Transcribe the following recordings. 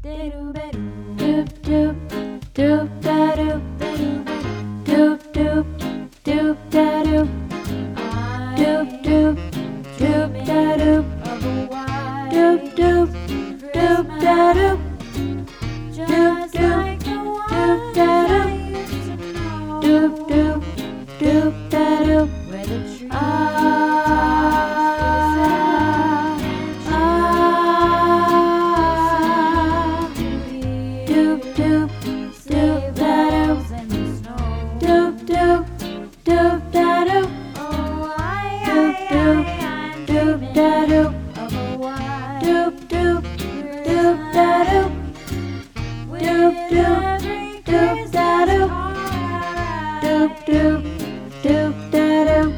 Doop doop doop da doop doop doop doop da doop doop doop doop da doop doop doop doop da doop doop doop doop da doop doop doop doop da doop. Doop doop doop da doop doop doop doop da doop doop doop doop da doop doop doop doop da doop doop doop doop da doop doop doop doop da doop.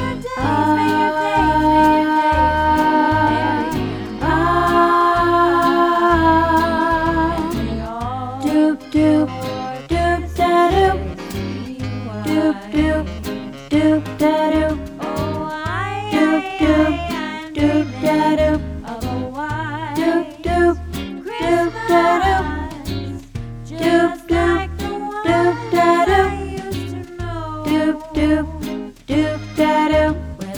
Doop doop doop da doop doop doop doop da doop doop doop doop da doop doop doop doop da doop doop doop doop da doop doop doop doop da doop.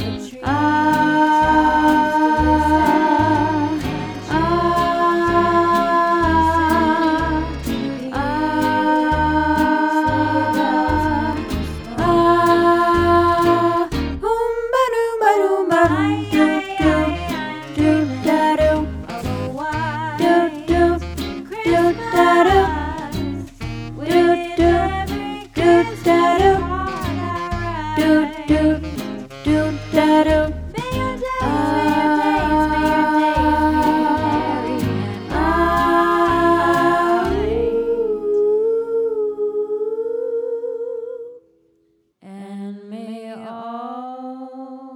And may all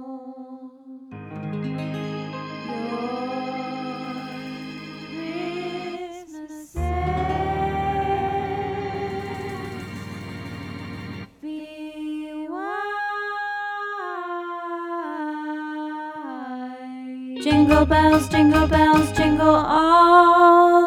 your Christmases be white. Jingle bells, jingle all